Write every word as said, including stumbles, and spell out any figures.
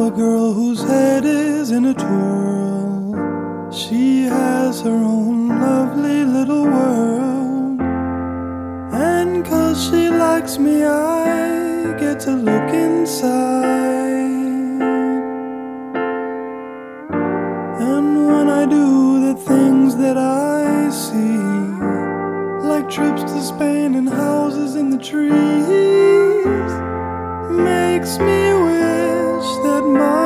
know a girl whose head is in a twirl. She has her own lovely little world. And 'cause she likes me, I get to look inside. And when I do the things that I see, like trips to Spain and houses in the trees, makes me wish that my